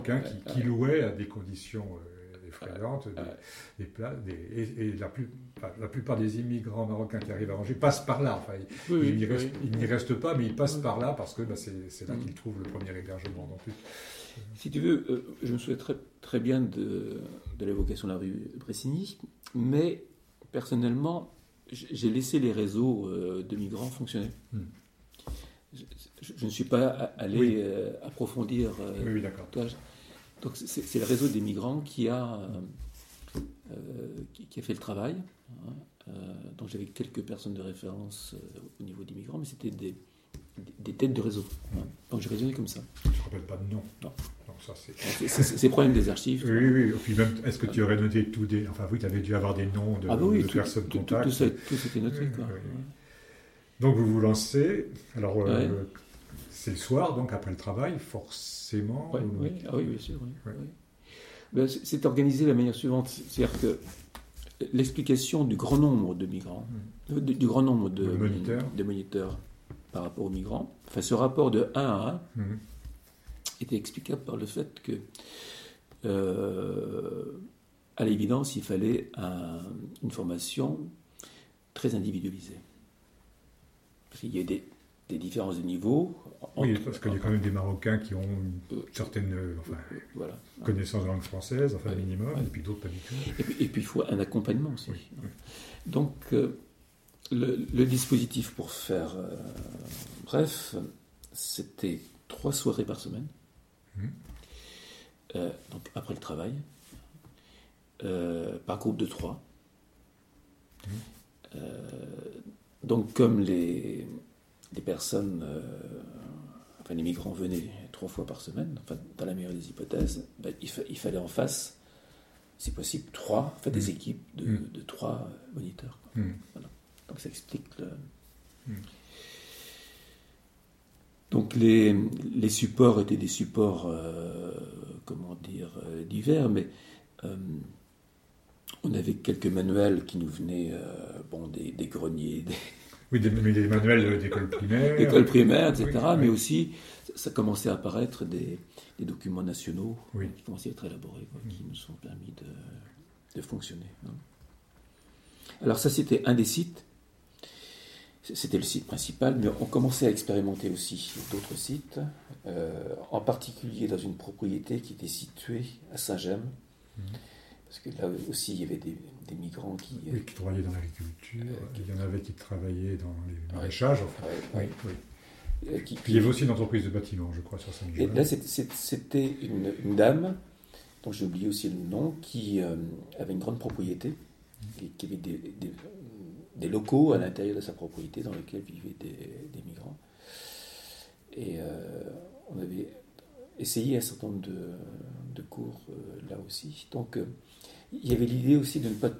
qui louaient à des conditions effrayantes et la plupart des immigrants marocains qui arrivent à Angers passent par là. Enfin, ils n'y restent pas, mais ils passent par là parce que c'est là qu'ils trouvent le premier hébergement. Donc, si tu veux, je me souviens très, très bien de l'évocation de la rue Bressigny, mais personnellement, j'ai laissé les réseaux de migrants fonctionner. Je ne suis pas allé approfondir. Oui, d'accord. Donc c'est le réseau des migrants qui a fait le travail. Donc j'avais quelques personnes de référence au niveau des migrants, mais c'était des têtes de réseau. Donc j'ai raisonné comme ça. Tu ne te rappelles pas de nom? Non. Donc ça, c'est le problème des archives. Oui. Et puis même, est-ce que tu aurais noté tous des... Enfin oui, tu avais dû avoir des noms de personnes contacts. Tout c'était noté. Quoi. Oui. Donc vous vous lancez. Alors c'est le soir, donc après le travail, forcément. Oui, bien sûr. Oui. Ben, c'est organisé de la manière suivante. C'est-à-dire que l'explication du grand nombre de migrants, du grand nombre de moniteurs par rapport aux migrants, enfin ce rapport de 1 à 1 était explicable par le fait que, à l'évidence, il fallait une formation très individualisée. Parce qu'il y a des différences de niveau. Oui, parce qu'il y a quand même des Marocains qui ont une certaine connaissance de langue française, enfin minimum, et puis d'autres pas du tout. Et puis il faut un accompagnement aussi. Donc le dispositif pour faire bref, c'était 3 soirées par semaine, donc après le travail, par groupe de 3. Donc comme les personnes, les migrants venaient 3 fois par semaine, enfin, dans la meilleure des hypothèses, il fallait en face, si possible, 3, des équipes de 3 moniteurs. Voilà. Donc ça explique Donc les supports étaient des supports, divers, mais on avait quelques manuels qui nous venaient des greniers, Oui, des manuels d'école primaire. D'école primaire, etc. Mais aussi, ça commençait à apparaître des documents nationaux qui commençaient à être élaborés, qui nous ont permis de fonctionner. Alors ça, c'était un des sites. C'était le site principal, mais on commençait à expérimenter aussi d'autres sites, en particulier dans une propriété qui était située à Saint-Gemme. Parce que là aussi, il y avait des migrants qui travaillaient dans l'agriculture, il y en avait qui travaillaient dans les maraîchages. Puis il y avait aussi une entreprise de bâtiment, je crois, sur Saint-Gemme. Et là, c'était une dame, dont j'ai oublié aussi le nom, qui avait une grande propriété, qui avait des locaux à l'intérieur de sa propriété dans lesquels vivaient des migrants. Et on avait essayé un certain nombre de cours là aussi. Donc, il y avait l'idée aussi de ne pas